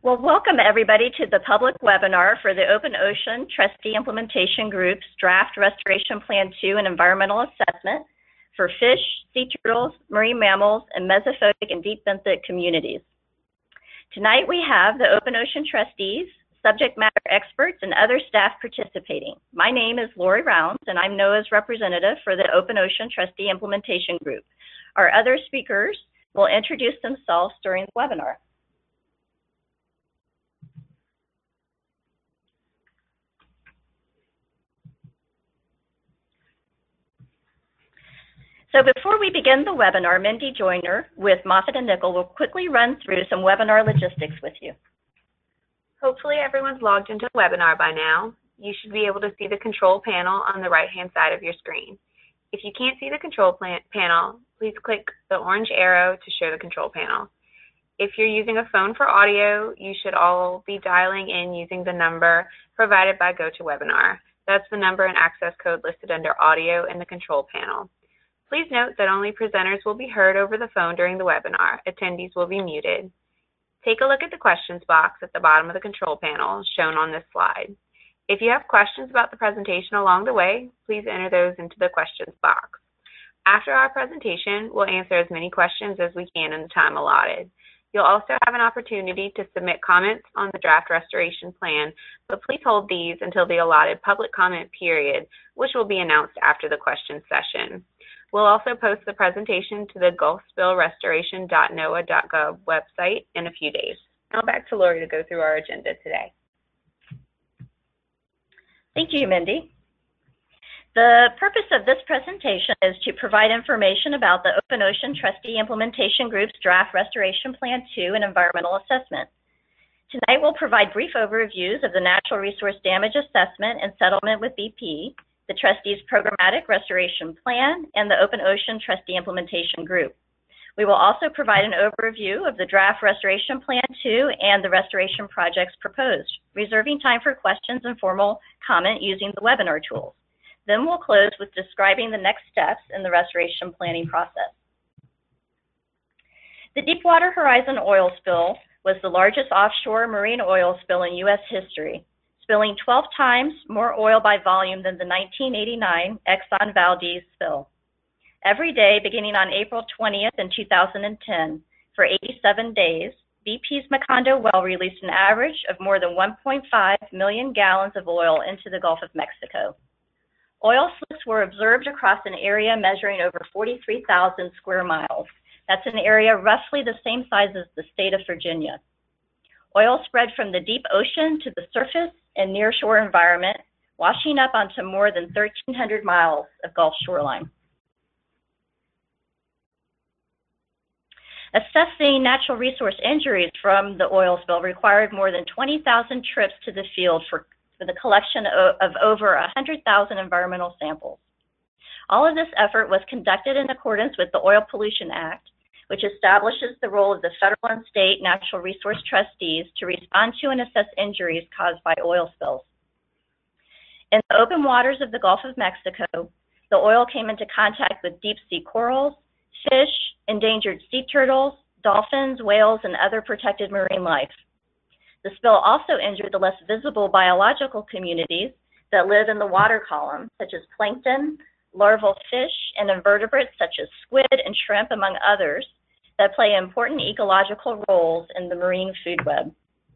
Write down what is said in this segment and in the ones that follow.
Well, welcome everybody to the public webinar for the Open Ocean Trustee Implementation Group's Draft Restoration Plan 2 and Environmental Assessment for fish, sea turtles, marine mammals, and mesophotic and deep benthic communities. Tonight we have the Open Ocean trustees, subject matter experts, and other staff participating. My name is Lori Rounds, and I'm NOAA's representative for the Open Ocean Trustee Implementation Group. Our other speakers will introduce themselves during the webinar. So before we begin the webinar, Mindy Joyner with Moffatt & Nichol will quickly run through some webinar logistics with you. Hopefully everyone's logged into the webinar by now. You should be able to see the control panel on the right-hand side of your screen. If you can't see the control panel, please click the orange arrow to show the control panel. If you're using a phone for audio, you should all be dialing in using the number provided by GoToWebinar. That's the number and access code listed under audio in the control panel. Please note that only presenters will be heard over the phone during the webinar. Attendees will be muted. Take a look at the questions box at the bottom of the control panel shown on this slide. If you have questions about the presentation along the way, please enter those into the questions box. After our presentation, we'll answer as many questions as we can in the time allotted. You'll also have an opportunity to submit comments on the draft restoration plan, but please hold these until the allotted public comment period, which will be announced after the question session. We'll also post the presentation to the gulfspillrestoration.noaa.gov website in a few days. Now back to Lori to go through our agenda today. Thank you, Mindy. The purpose of this presentation is to provide information about the Open Ocean Trustee Implementation Group's Draft Restoration Plan 2 and Environmental Assessment. Tonight we'll provide brief overviews of the Natural Resource Damage Assessment and Settlement with BP, the trustees' programmatic restoration plan, and the Open Ocean Trustee Implementation Group. We will also provide an overview of the Draft Restoration Plan 2 and the restoration projects proposed, reserving time for questions and formal comment using the webinar tools. Then we'll close with describing the next steps in the restoration planning process. The Deepwater Horizon oil spill was the largest offshore marine oil spill in U.S. history, spilling 12 times more oil by volume than the 1989 Exxon Valdez spill. Every day, beginning on April 20th in 2010, for 87 days, BP's Macondo well released an average of more than 1.5 million gallons of oil into the Gulf of Mexico. Oil slicks were observed across an area measuring over 43,000 square miles. That's an area roughly the same size as the state of Virginia. Oil spread from the deep ocean to the surface and nearshore environment, washing up onto more than 1,300 miles of Gulf shoreline. Assessing natural resource injuries from the oil spill required more than 20,000 trips to the field for the collection of over 100,000 environmental samples. All of this effort was conducted in accordance with the Oil Pollution Act, which establishes the role of the federal and state natural resource trustees to respond to and assess injuries caused by oil spills. In the open waters of the Gulf of Mexico, the oil came into contact with deep sea corals, fish, endangered sea turtles, dolphins, whales, and other protected marine life. The spill also injured the less visible biological communities that live in the water column, such as plankton, larval fish, and invertebrates such as squid and shrimp, among others, that play important ecological roles in the marine food web.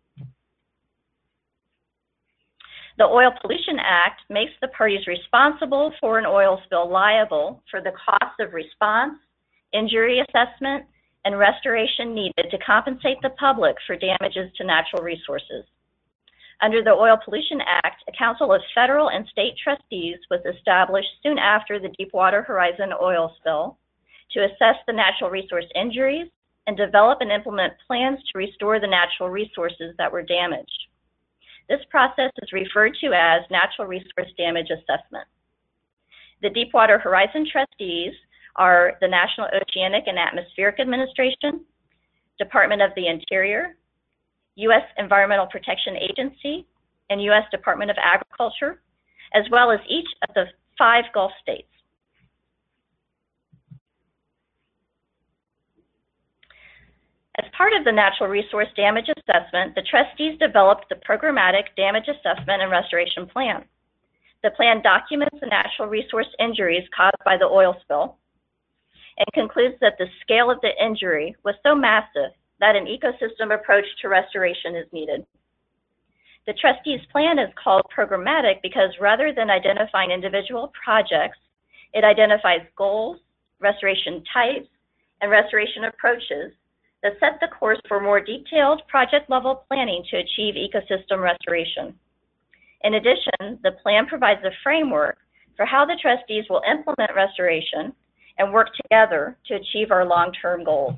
The Oil Pollution Act makes the parties responsible for an oil spill liable for the cost of response, injury assessment, and restoration needed to compensate the public for damages to natural resources. Under the Oil Pollution Act, a council of federal and state trustees was established soon after the Deepwater Horizon oil spill to assess the natural resource injuries and develop and implement plans to restore the natural resources that were damaged. This process is referred to as Natural Resource Damage Assessment. The Deepwater Horizon trustees are the National Oceanic and Atmospheric Administration, Department of the Interior, U.S. Environmental Protection Agency, and U.S. Department of Agriculture, as well as each of the 5 Gulf states. As part of the natural resource damage assessment, the trustees developed the programmatic damage assessment and restoration plan. The plan documents the natural resource injuries caused by the oil spill and concludes that the scale of the injury was so massive that an ecosystem approach to restoration is needed. The trustees' plan is called programmatic because rather than identifying individual projects, it identifies goals, restoration types, and restoration approaches that set the course for more detailed project-level planning to achieve ecosystem restoration. In addition, the plan provides a framework for how the trustees will implement restoration and work together to achieve our long-term goals.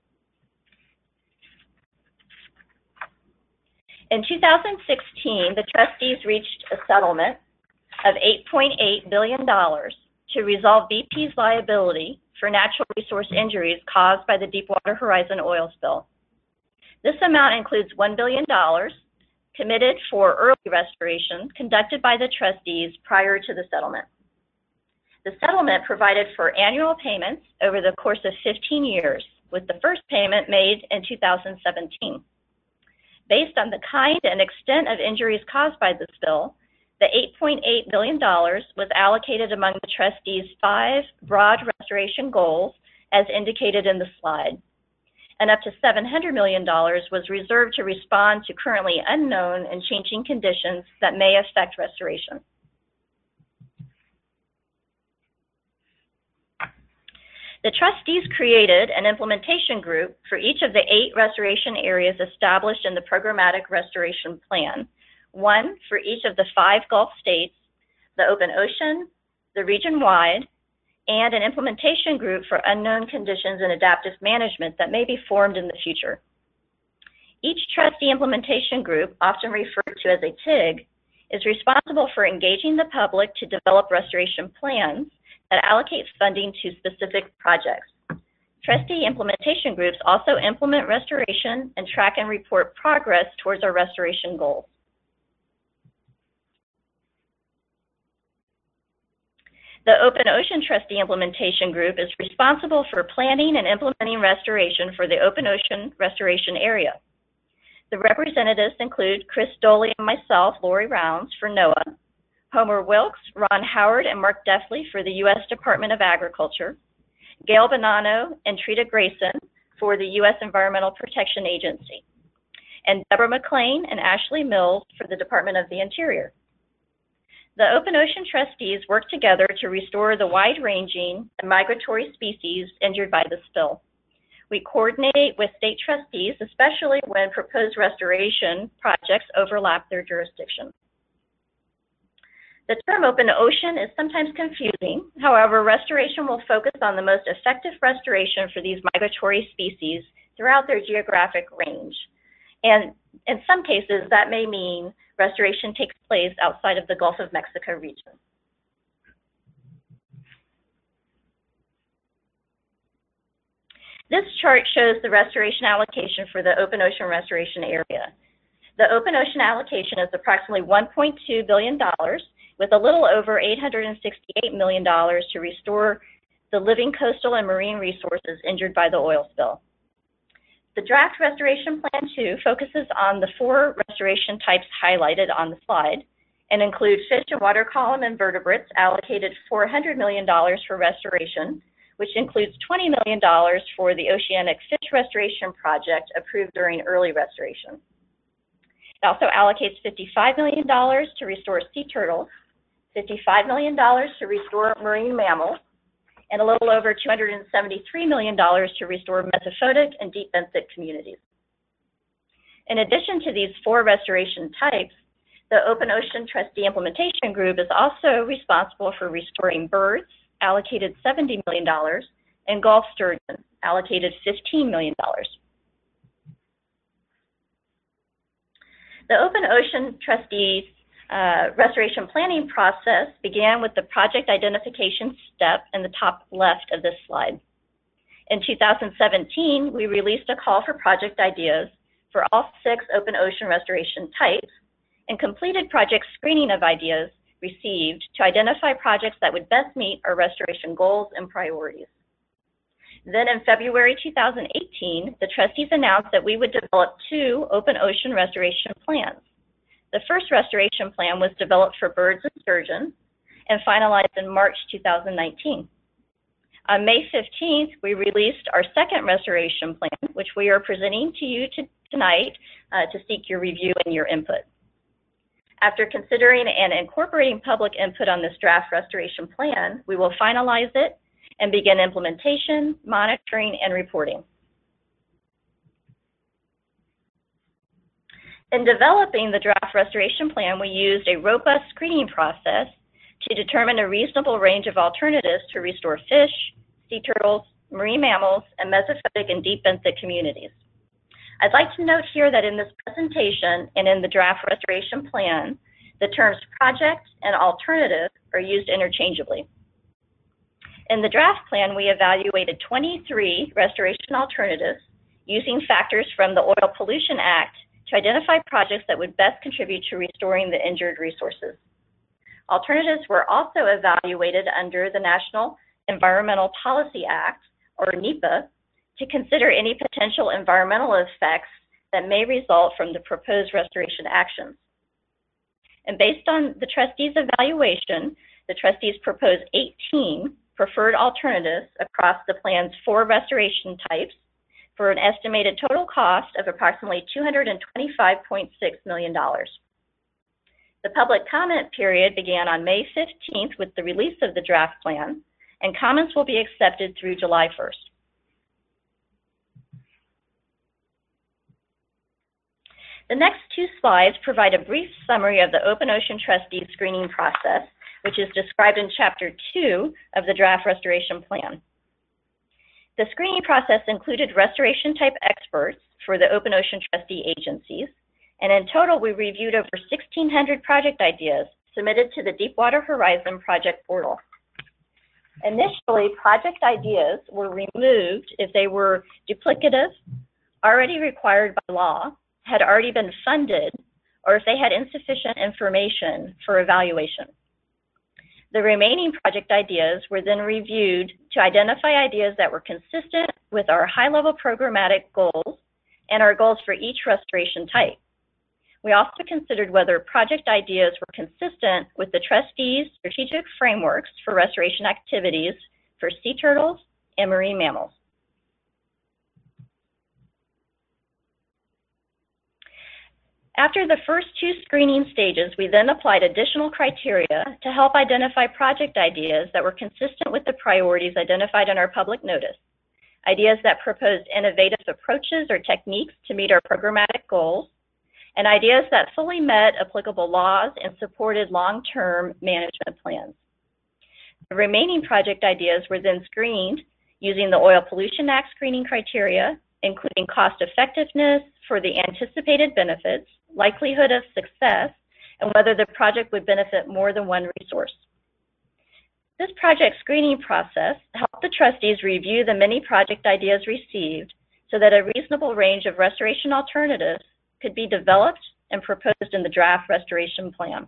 In 2016, the trustees reached a settlement of $8.8 billion to resolve BP's liability for natural resource injuries caused by the Deepwater Horizon oil spill. This amount includes $1 billion committed for early restoration conducted by the trustees prior to the settlement. The settlement provided for annual payments over the course of 15 years, with the first payment made in 2017. Based on the kind and extent of injuries caused by the spill, the $8.8 billion was allocated among the trustees' 5 broad restoration goals as indicated in the slide, and up to $700 million was reserved to respond to currently unknown and changing conditions that may affect restoration. The trustees created an implementation group for each of the 8 restoration areas established in the programmatic restoration plan, one for each of the 5 Gulf states, the open ocean, the region-wide, and an implementation group for unknown conditions and adaptive management that may be formed in the future. Each trustee implementation group, often referred to as a TIG, is responsible for engaging the public to develop restoration plans that allocates funding to specific projects. Trustee implementation groups also implement restoration and track and report progress towards our restoration goals. The Open Ocean Trustee Implementation Group is responsible for planning and implementing restoration for the Open Ocean Restoration Area. The representatives include Chris Doley and myself, Lori Rounds, for NOAA, Homer Wilkes, Ron Howard, and Mark Deffley for the U.S. Department of Agriculture, Gail Bonanno and Trita Grayson for the U.S. Environmental Protection Agency, and Deborah McLean and Ashley Mills for the Department of the Interior. The Open Ocean trustees work together to restore the wide-ranging and migratory species injured by the spill. We coordinate with state trustees, especially when proposed restoration projects overlap their jurisdiction. The term open ocean is sometimes confusing. However, restoration will focus on the most effective restoration for these migratory species throughout their geographic range. And in some cases, that may mean restoration takes place outside of the Gulf of Mexico region. This chart shows the restoration allocation for the Open Ocean Restoration Area. The Open Ocean allocation is approximately $1.2 billion, with a little over $868 million to restore the living coastal and marine resources injured by the oil spill. The draft Restoration Plan 2 focuses on the 4 restoration types highlighted on the slide and include fish and water column invertebrates allocated $400 million for restoration, which includes $20 million for the Oceanic Fish Restoration Project approved during early restoration. It also allocates $55 million to restore sea turtles, $55 million to restore marine mammals, and a little over $273 million to restore mesophotic and deep benthic communities. In addition to these 4 restoration types, the Open Ocean Trustee Implementation Group is also responsible for restoring birds, allocated $70 million, and Gulf sturgeon, allocated $15 million. The Open Ocean Trustees restoration planning process began with the project identification step in the top left of this slide. In 2017, we released a call for project ideas for all 6 open ocean restoration types and completed project screening of ideas received to identify projects that would best meet our restoration goals and priorities. Then in February 2018, the trustees announced that we would develop 2 open ocean restoration plans. The first restoration plan was developed for birds and sturgeon and finalized in March 2019. On May 15th, we released our second restoration plan, which we are presenting to you tonight to seek your review and your input. After considering and incorporating public input on this draft restoration plan, we will finalize it and begin implementation, monitoring, and reporting. In developing the draft restoration plan, we used a robust screening process to determine a reasonable range of alternatives to restore fish, sea turtles, marine mammals, and mesophotic and deep benthic communities. I'd like to note here that in this presentation and in the draft restoration plan, the terms project and alternative are used interchangeably. In the draft plan, we evaluated 23 restoration alternatives using factors from the Oil Pollution Act to identify projects that would best contribute to restoring the injured resources. Alternatives were also evaluated under the National Environmental Policy Act, or NEPA, to consider any potential environmental effects that may result from the proposed restoration actions. And based on the trustees' evaluation, the trustees proposed 18 preferred alternatives across the plan's 4 restoration types for an estimated total cost of approximately $225.6 million. The public comment period began on May 15th with the release of the draft plan, and comments will be accepted through July 1st. The next 2 slides provide a brief summary of the Open Ocean Trustees screening process, which is described in Chapter 2 of the draft restoration plan. The screening process included restoration type experts for the Open Ocean Trustee agencies, and in total we reviewed over 1,600 project ideas submitted to the Deepwater Horizon project portal. Initially, project ideas were removed if they were duplicative, already required by law, had already been funded, or if they had insufficient information for evaluation. The remaining project ideas were then reviewed to identify ideas that were consistent with our high-level programmatic goals and our goals for each restoration type. We also considered whether project ideas were consistent with the trustees' strategic frameworks for restoration activities for sea turtles and marine mammals. After the first 2 screening stages, we then applied additional criteria to help identify project ideas that were consistent with the priorities identified in our public notice, ideas that proposed innovative approaches or techniques to meet our programmatic goals, and ideas that fully met applicable laws and supported long-term management plans. The remaining project ideas were then screened using the Oil Pollution Act screening criteria, including cost effectiveness for the anticipated benefits, likelihood of success, and whether the project would benefit more than one resource. This project screening process helped the trustees review the many project ideas received so that a reasonable range of restoration alternatives could be developed and proposed in the draft restoration plan.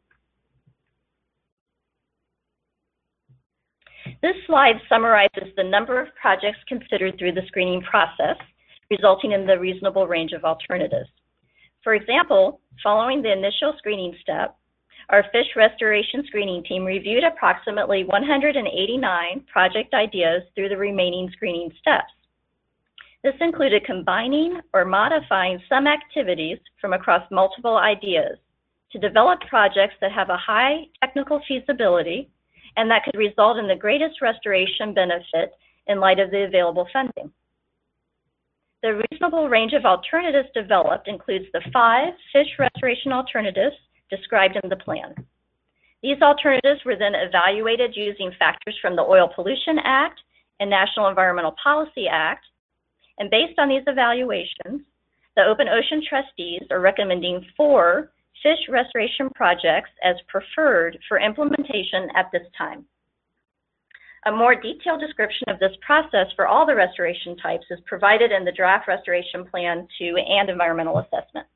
This slide summarizes the number of projects considered through the screening process, resulting in the reasonable range of alternatives. For example, following the initial screening step, our fish restoration screening team reviewed approximately 189 project ideas through the remaining screening steps. This included combining or modifying some activities from across multiple ideas to develop projects that have a high technical feasibility and that could result in the greatest restoration benefit in light of the available funding. The reasonable range of alternatives developed includes the 5 fish restoration alternatives described in the plan. These alternatives were then evaluated using factors from the Oil Pollution Act and National Environmental Policy Act, and based on these evaluations, the Open Ocean Trustees are recommending 4 fish restoration projects as preferred for implementation at this time. A more detailed description of this process for all the restoration types is provided in the draft restoration plan 2 and environmental assessment.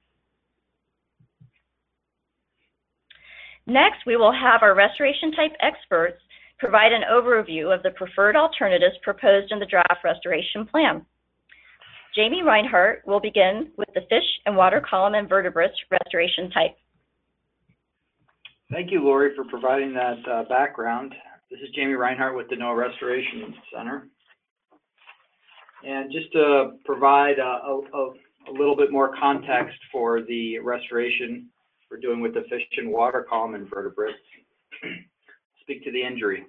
Next, we will have our restoration type experts provide an overview of the preferred alternatives proposed in the draft restoration plan. Jamie Reinhart will begin with the fish and water column invertebrates restoration type. Thank you, Lori, for providing that background. This is Jamie Reinhart with the NOAA Restoration Center. And just to provide a little bit more context for the restoration we're doing with the fish and water column invertebrates, speak to the injury.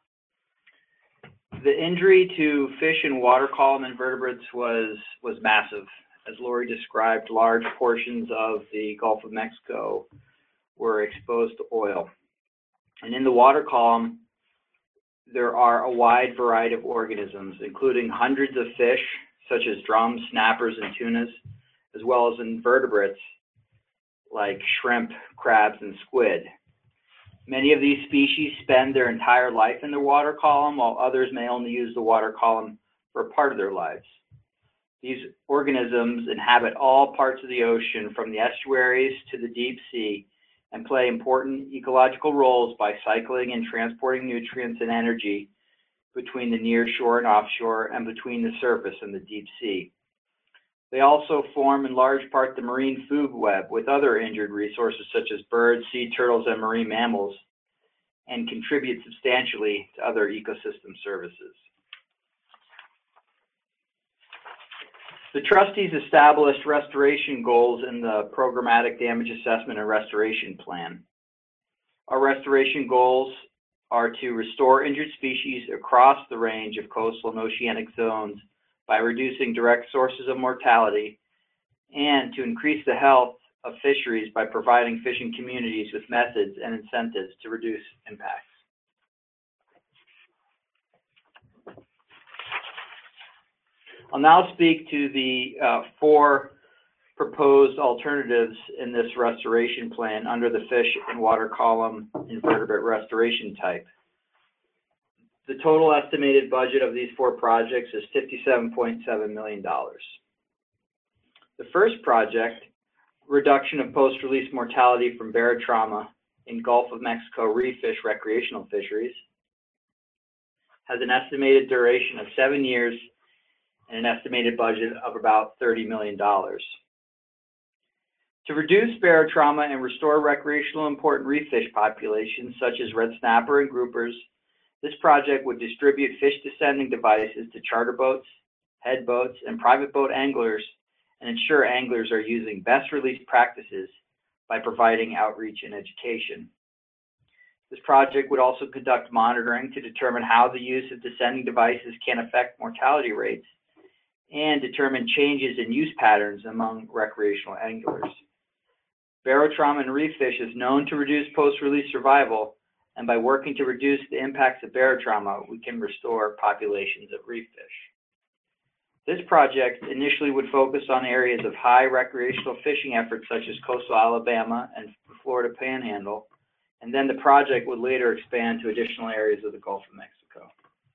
The injury to fish and water column invertebrates was massive. As Lori described, large portions of the Gulf of Mexico were exposed to oil. And in the water column, there are a wide variety of organisms, including hundreds of fish, such as drums, snappers, and tunas, as well as invertebrates like shrimp, crabs, and squid. Many of these species spend their entire life in the water column, while others may only use the water column for a part of their lives. These organisms inhabit all parts of the ocean, from the estuaries to the deep sea, and play important ecological roles by cycling and transporting nutrients and energy between the near shore and offshore, and between the surface and the deep sea. They also form in large part the marine food web with other injured resources such as birds, sea turtles, and marine mammals, and contribute substantially to other ecosystem services. The trustees established restoration goals in the Programmatic Damage Assessment and Restoration Plan. Our restoration goals are to restore injured species across the range of coastal and oceanic zones by reducing direct sources of mortality, and to increase the health of fisheries by providing fishing communities with methods and incentives to reduce impacts. I'll now speak to the 4 proposed alternatives in this restoration plan under the fish and water column invertebrate restoration type. The total estimated budget of these 4 projects is $57.7 million. The first project, reduction of post-release mortality from barotrauma in Gulf of Mexico reef fish recreational fisheries, has an estimated duration of 7 years and an estimated budget of about $30 million. To reduce barotrauma and restore recreational important reef fish populations such as red snapper and groupers, this project would distribute fish descending devices to charter boats, head boats, and private boat anglers, and ensure anglers are using best release practices by providing outreach and education. This project would also conduct monitoring to determine how the use of descending devices can affect mortality rates and determine changes in use patterns among recreational anglers. Barotrauma in reef fish is known to reduce post-release survival, and by working to reduce the impacts of barotrauma, we can restore populations of reef fish. This project initially would focus on areas of high recreational fishing efforts such as coastal Alabama and Florida Panhandle, and then the project would later expand to additional areas of the Gulf of Mexico.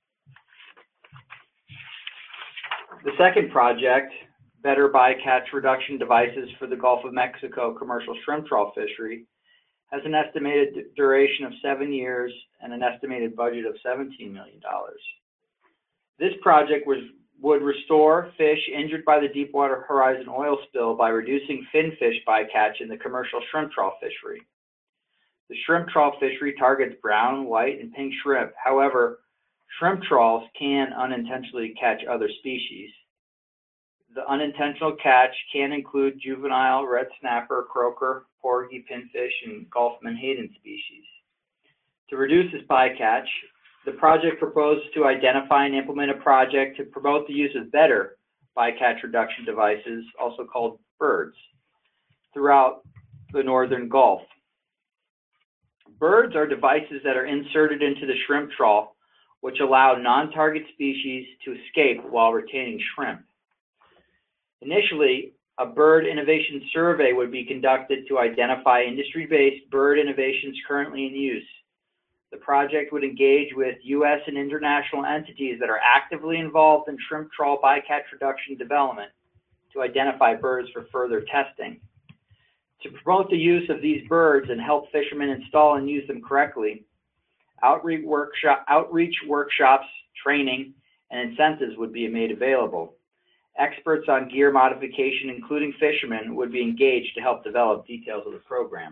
The second project, better bycatch reduction devices for the Gulf of Mexico commercial shrimp trawl fishery, has an estimated duration of 7 years and an estimated budget of $17 million. This project would restore fish injured by the Deepwater Horizon oil spill by reducing finfish bycatch in the commercial shrimp trawl fishery. The shrimp trawl fishery targets brown, white, and pink shrimp. However, shrimp trawls can unintentionally catch other species. The unintentional catch can include juvenile red snapper, croaker, porgy, pinfish, and Gulf menhaden species. To reduce this bycatch, the project proposes to identify and implement a project to promote the use of better bycatch reduction devices, also called BIRDs, throughout the northern Gulf. BIRDs are devices that are inserted into the shrimp trawl, which allow non-target species to escape while retaining shrimp. Initially, a bird innovation survey would be conducted to identify industry-based bird innovations currently in use. The project would engage with U.S. and international entities that are actively involved in shrimp trawl bycatch reduction development to identify birds for further testing. To promote the use of these birds and help fishermen install and use them correctly, Outreach workshops, training, and incentives would be made available. Experts on gear modification, including fishermen, would be engaged to help develop details of the program.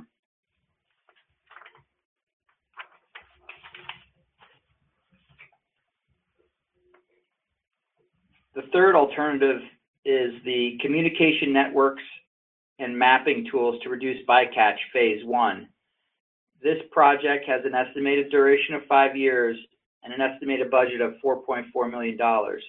The third alternative is the communication networks and mapping tools to reduce bycatch, phase 1. This project has an estimated duration of 5 years and an estimated budget of $4.4 million.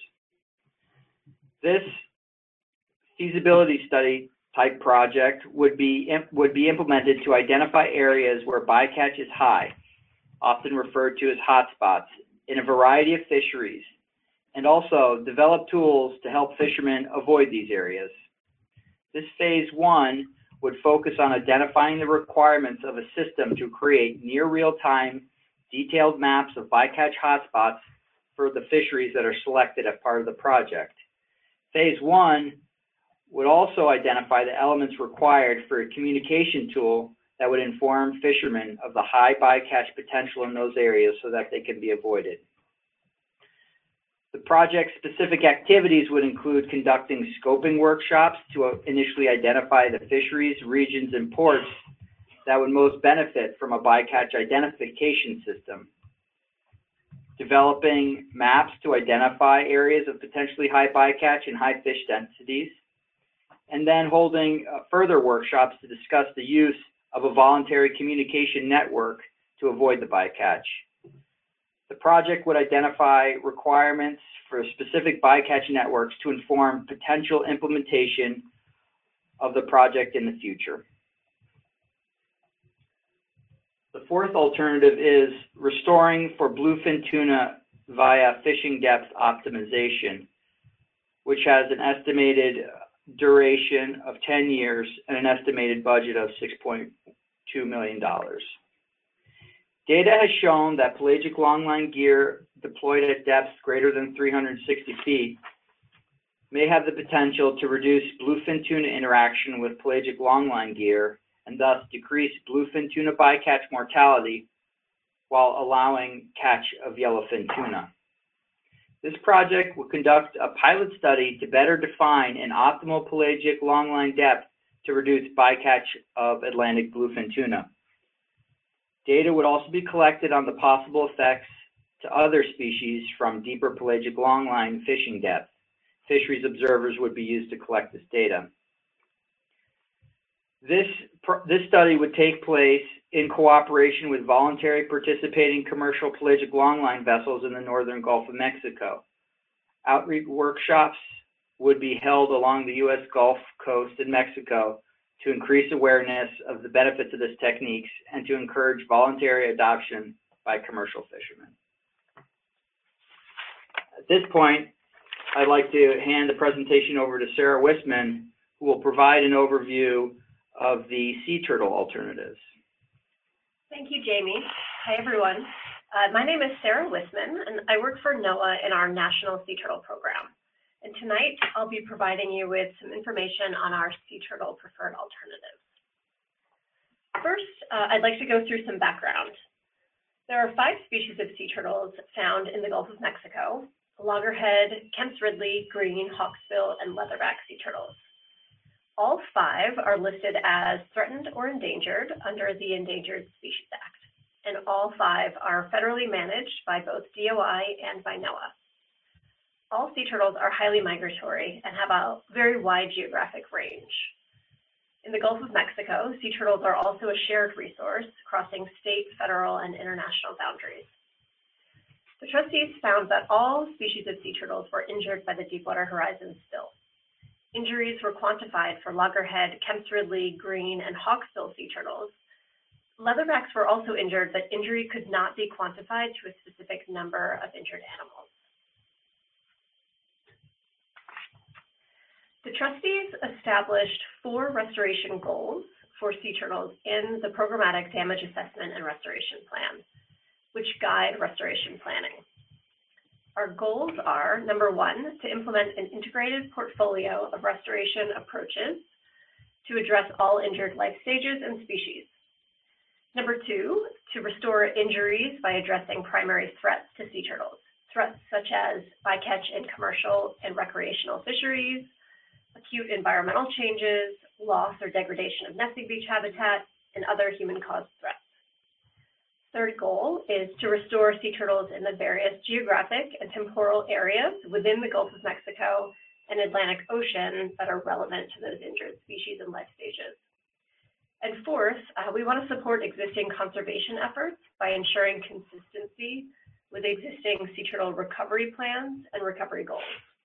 This feasibility study type project would be implemented to identify areas where bycatch is high, often referred to as hotspots, in a variety of fisheries, and also develop tools to help fishermen avoid these areas. This phase 1 would focus on identifying the requirements of a system to create near real-time detailed maps of bycatch hotspots for the fisheries that are selected as part of the project. Phase 1 would also identify the elements required for a communication tool that would inform fishermen of the high bycatch potential in those areas so that they can be avoided. The project-specific activities would include conducting scoping workshops to initially identify the fisheries, regions, and ports that would most benefit from a bycatch identification system, developing maps to identify areas of potentially high bycatch and high fish densities, and then holding further workshops to discuss the use of a voluntary communication network to avoid the bycatch. The project would identify requirements for specific bycatch networks to inform potential implementation of the project in the future. The fourth alternative is restoring for bluefin tuna via fishing depth optimization, which has an estimated duration of 10 years and an estimated budget of $6.2 million. Data has shown that pelagic longline gear deployed at depths greater than 360 feet may have the potential to reduce bluefin tuna interaction with pelagic longline gear and thus decrease bluefin tuna bycatch mortality while allowing catch of yellowfin tuna. This project will conduct a pilot study to better define an optimal pelagic longline depth to reduce bycatch of Atlantic bluefin tuna. Data would also be collected on the possible effects to other species from deeper pelagic longline fishing depth. Fisheries observers would be used to collect this data. This study would take place in cooperation with voluntary participating commercial pelagic longline vessels in the northern Gulf of Mexico. Outreach workshops would be held along the U.S. Gulf Coast in Mexico to increase awareness of the benefits of this techniques and to encourage voluntary adoption by commercial fishermen. At this point, I'd like to hand the presentation over to Sarah Wisman, who will provide an overview of the sea turtle alternatives. Thank you, Jamie. Hi, everyone. My name is Sarah Wisman, and I work for NOAA in our National Sea Turtle Program. And tonight, I'll be providing you with some information on our sea turtle preferred alternatives. First, I'd like to go through some background. There are 5 species of sea turtles found in the Gulf of Mexico: loggerhead, Kemp's Ridley, green, hawksbill, and leatherback sea turtles. All 5 are listed as threatened or endangered under the Endangered Species Act, and all 5 are federally managed by both DOI and by NOAA. All sea turtles are highly migratory and have a very wide geographic range. In the Gulf of Mexico, sea turtles are also a shared resource crossing state, federal, and international boundaries. The trustees found that all species of sea turtles were injured by the Deepwater Horizon spill. Injuries were quantified for loggerhead, Kemp's Ridley, green, and hawksbill sea turtles. Leatherbacks were also injured, but injury could not be quantified to a specific number of injured animals. The trustees established 4 restoration goals for sea turtles in the Programmatic Damage Assessment and Restoration Plan, which guide restoration planning. Our goals are, number 1, to implement an integrated portfolio of restoration approaches to address all injured life stages and species. Number 2, to restore injuries by addressing primary threats to sea turtles, threats such as bycatch in commercial and recreational fisheries, acute environmental changes, loss or degradation of nesting beach habitat, and other human-caused threats. Third goal is to restore sea turtles in the various geographic and temporal areas within the Gulf of Mexico and Atlantic Ocean that are relevant to those injured species and life stages. And fourth, we want to support existing conservation efforts by ensuring consistency with existing sea turtle recovery plans and recovery goals.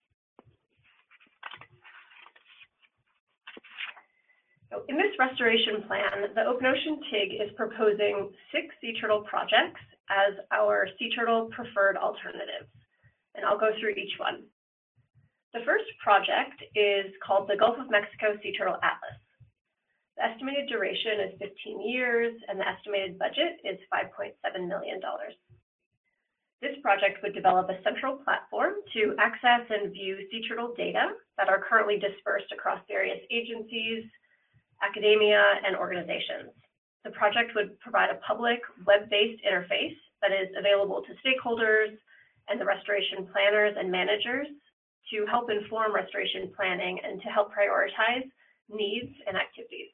So in this restoration plan, the Open Ocean TIG is proposing 6 sea turtle projects as our sea turtle preferred alternatives, and I'll go through each one. The first project is called the Gulf of Mexico Sea Turtle Atlas. The estimated duration is 15 years, and the estimated budget is $5.7 million. This project would develop a central platform to access and view sea turtle data that are currently dispersed across various agencies, academia, and organizations. The project would provide a public web-based interface that is available to stakeholders and the restoration planners and managers to help inform restoration planning and to help prioritize needs and activities.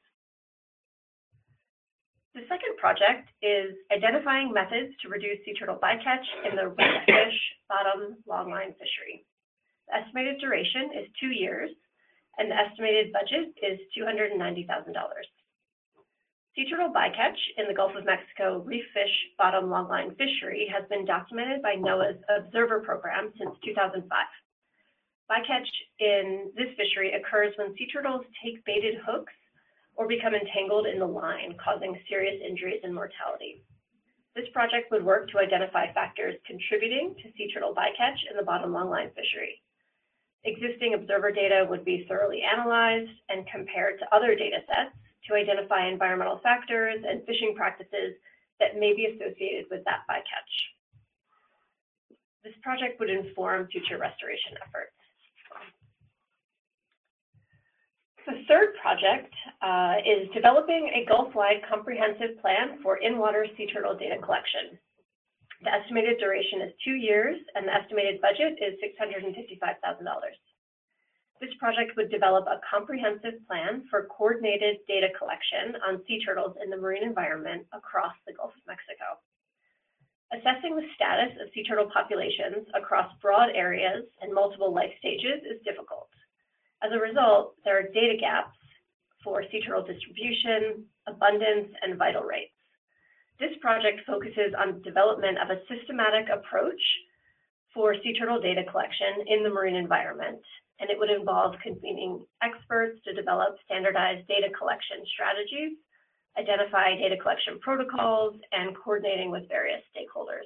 The second project is identifying methods to reduce sea turtle bycatch in the reef fish bottom longline fishery. The estimated duration is 2 years, and the estimated budget is $290,000. Sea turtle bycatch in the Gulf of Mexico reef fish bottom longline fishery has been documented by NOAA's Observer Program since 2005. Bycatch in this fishery occurs when sea turtles take baited hooks or become entangled in the line, causing serious injuries and mortality. This project would work to identify factors contributing to sea turtle bycatch in the bottom longline fishery. Existing observer data would be thoroughly analyzed and compared to other data sets to identify environmental factors and fishing practices that may be associated with that bycatch. This project would inform future restoration efforts. The third project is developing a Gulf-wide comprehensive plan for in-water sea turtle data collection. The estimated duration is 2 years, and the estimated budget is $655,000. This project would develop a comprehensive plan for coordinated data collection on sea turtles in the marine environment across the Gulf of Mexico. Assessing the status of sea turtle populations across broad areas and multiple life stages is difficult. As a result, there are data gaps for sea turtle distribution, abundance, and vital rates. This project focuses on development of a systematic approach for sea turtle data collection in the marine environment, and it would involve convening experts to develop standardized data collection strategies, identify data collection protocols, and coordinating with various stakeholders.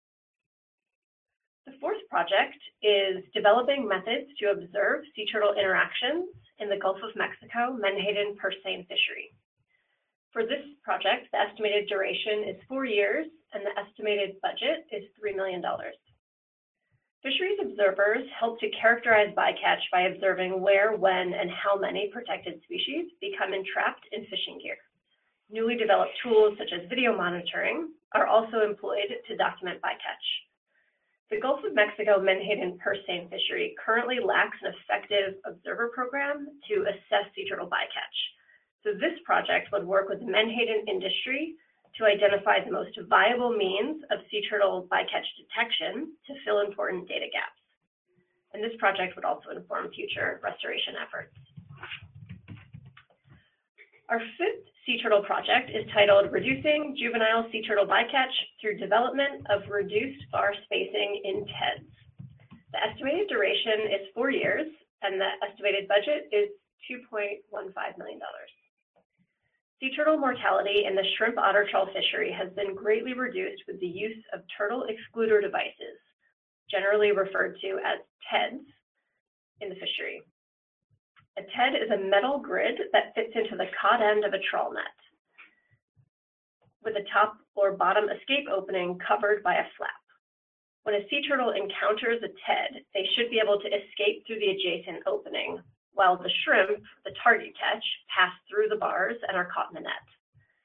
The fourth project is developing methods to observe sea turtle interactions in the Gulf of Mexico menhaden purse seine fishery. For this project, the estimated duration is 4 years, and the estimated budget is $3 million. Fisheries observers help to characterize bycatch by observing where, when, and how many protected species become entrapped in fishing gear. Newly developed tools such as video monitoring are also employed to document bycatch. The Gulf of Mexico menhaden purse seine fishery currently lacks an effective observer program to assess sea turtle bycatch. So this project would work with the menhaden industry to identify the most viable means of sea turtle bycatch detection to fill important data gaps. And this project would also inform future restoration efforts. Our fifth sea turtle project is titled Reducing Juvenile Sea Turtle Bycatch Through Development of Reduced Bar Spacing in TEDS. The estimated duration is 4 years, and the estimated budget is $2.15 million. Sea turtle mortality in the shrimp otter trawl fishery has been greatly reduced with the use of turtle excluder devices, generally referred to as TEDs, in the fishery. A TED is a metal grid that fits into the cod end of a trawl net with a top or bottom escape opening covered by a flap. When a sea turtle encounters a TED, they should be able to escape through the adjacent opening, while the shrimp, the target catch, pass through the bars and are caught in the net.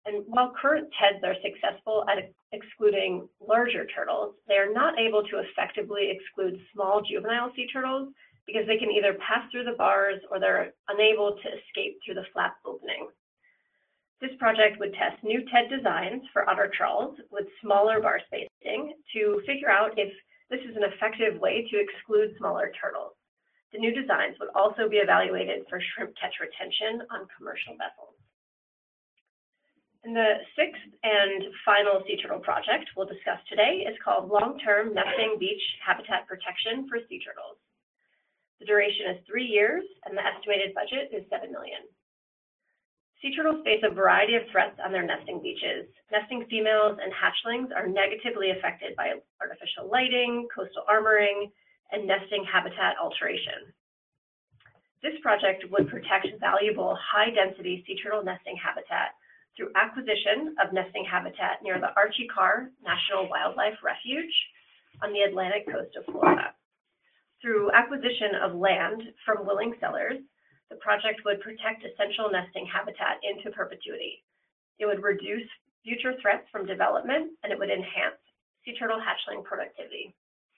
And while current TEDs are successful at excluding larger turtles, they are not able to effectively exclude small juvenile sea turtles because they can either pass through the bars or they're unable to escape through the flap opening. This project would test new TED designs for otter trawls with smaller bar spacing to figure out if this is an effective way to exclude smaller turtles. The new designs would also be evaluated for shrimp catch retention on commercial vessels. And the sixth and final sea turtle project we'll discuss today is called Long-Term Nesting Beach Habitat Protection for Sea Turtles. The duration is 3 years, and the estimated budget is $7 million. Sea turtles face a variety of threats on their nesting beaches. Nesting females and hatchlings are negatively affected by artificial lighting, coastal armoring, and nesting habitat alteration. This project would protect valuable high-density sea turtle nesting habitat through acquisition of nesting habitat near the Archie Carr National Wildlife Refuge on the Atlantic coast of Florida. Through acquisition of land from willing sellers, the project would protect essential nesting habitat into perpetuity. It would reduce future threats from development, and it would enhance sea turtle hatchling productivity.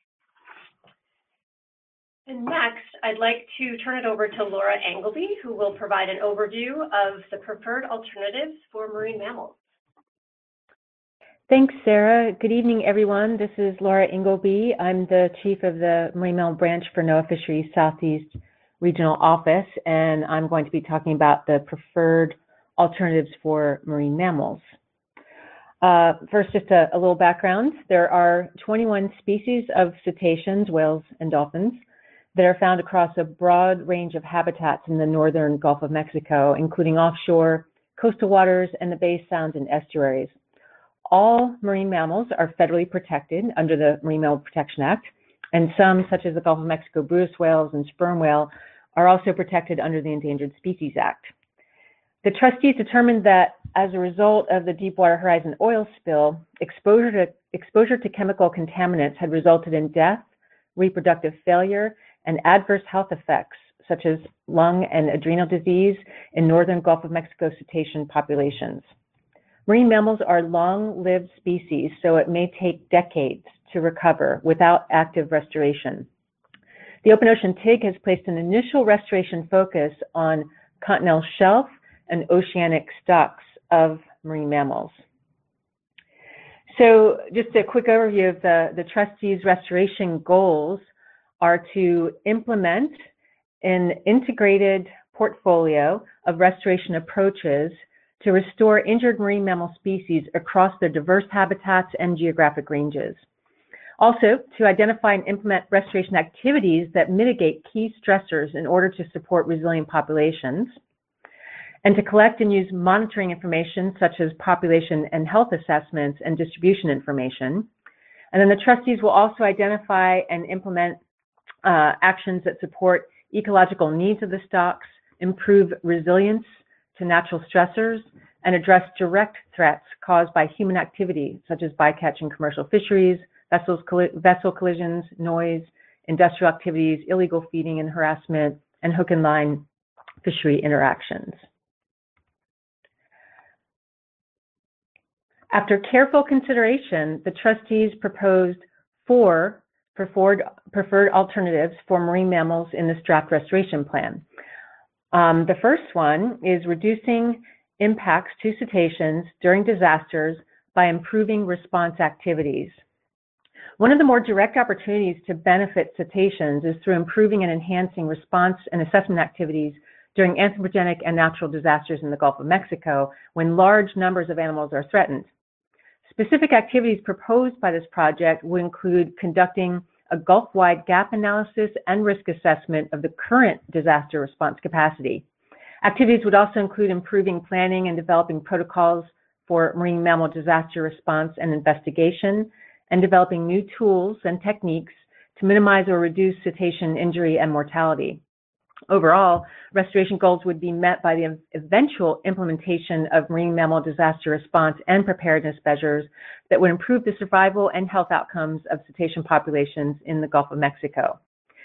And next, I'd like to turn it over to Laura Angleby, who will provide an overview of the preferred alternatives for marine mammals. Thanks, Sarah. Good evening, everyone. This is Laura Ingleby. I'm the chief of the Marine Mammal Branch for NOAA Fisheries Southeast Regional Office, and I'm going to be talking about the preferred alternatives for marine mammals. First, just a little background. There are 21 species of cetaceans, whales, and dolphins that are found across a broad range of habitats in the northern Gulf of Mexico, including offshore, coastal waters, and the bay sounds and estuaries. All marine mammals are federally protected under the Marine Mammal Protection Act, and some, such as the Gulf of Mexico Bruce whales and sperm whale, are also protected under the Endangered Species Act. The trustees determined that as a result of the Deepwater Horizon oil spill, exposure to chemical contaminants had resulted in death, reproductive failure, and adverse health effects, such as lung and adrenal disease in northern Gulf of Mexico cetacean populations. Marine mammals are long-lived species, so it may take decades to recover without active restoration. The Open Ocean TIG has placed an initial restoration focus on continental shelf and oceanic stocks of marine mammals. So just a quick overview of the trustees' restoration goals are to implement an integrated portfolio of restoration approaches to restore injured marine mammal species across their diverse habitats and geographic ranges. Also, to identify and implement restoration activities that mitigate key stressors in order to support resilient populations, and to collect and use monitoring information such as population and health assessments and distribution information. And then the trustees will also identify and implement actions that support ecological needs of the stocks, improve resilience to natural stressors, and address direct threats caused by human activity, such as bycatch in commercial fisheries, vessel collisions, noise, industrial activities, illegal feeding and harassment, and hook and line fishery interactions. After careful consideration, the trustees proposed 4 preferred alternatives for marine mammals in this draft restoration plan. The first one is reducing impacts to cetaceans during disasters by improving response activities. One of the more direct opportunities to benefit cetaceans is through improving and enhancing response and assessment activities during anthropogenic and natural disasters in the Gulf of Mexico when large numbers of animals are threatened. Specific activities proposed by this project would include conducting a Gulf-wide gap analysis and risk assessment of the current disaster response capacity. Activities would also include improving planning and developing protocols for marine mammal disaster response and investigation, and developing new tools and techniques to minimize or reduce cetacean injury and mortality. Overall, restoration goals would be met by the eventual implementation of marine mammal disaster response and preparedness measures that would improve the survival and health outcomes of cetacean populations in the Gulf of Mexico.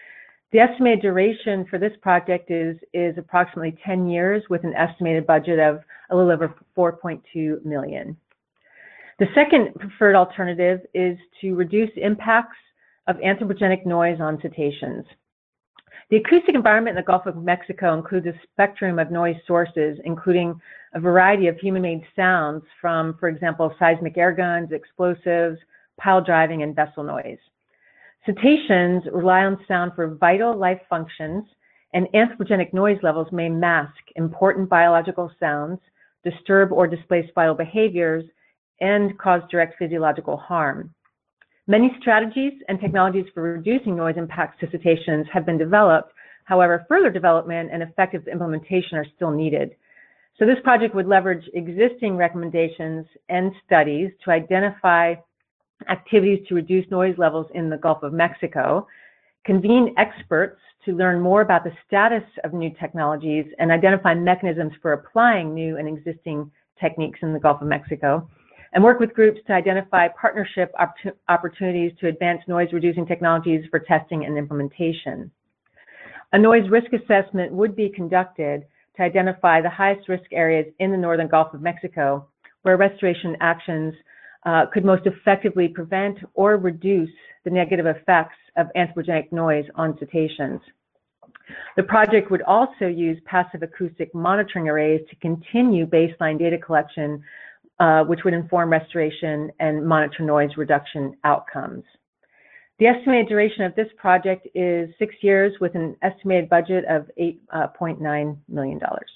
The estimated duration for this project is approximately 10 years with an estimated budget of a little over $4.2 million. The second preferred alternative is to reduce impacts of anthropogenic noise on cetaceans. The acoustic environment in the Gulf of Mexico includes a spectrum of noise sources, including a variety of human-made sounds from, for example, seismic air guns, explosives, pile driving, and vessel noise. Cetaceans rely on sound for vital life functions, and anthropogenic noise levels may mask important biological sounds, disturb or displace vital behaviors, and cause direct physiological harm. Many strategies and technologies for reducing noise impacts to cetaceans have been developed. However, further development and effective implementation are still needed. So this project would leverage existing recommendations and studies to identify activities to reduce noise levels in the Gulf of Mexico, convene experts to learn more about the status of new technologies and identify mechanisms for applying new and existing techniques in the Gulf of Mexico, and work with groups to identify partnership opportunities to advance noise-reducing technologies for testing and implementation. A noise risk assessment would be conducted to identify the highest risk areas in the northern Gulf of Mexico where restoration actions could most effectively prevent or reduce the negative effects of anthropogenic noise on cetaceans. The project would also use passive acoustic monitoring arrays to continue baseline data collection, which would inform restoration and monitor noise reduction outcomes. The estimated duration of this project is 6 years with an estimated budget of $8.9 million.